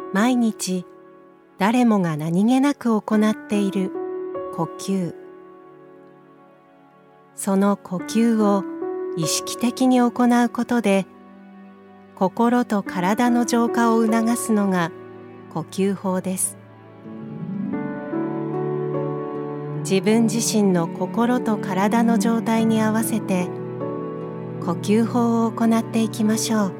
毎日誰もが何気なく行っている呼吸。その呼吸を意識的に行うことで、心と体の浄化を促すのが呼吸法です。自分自身の心と体の状態に合わせて呼吸法を行っていきましょう。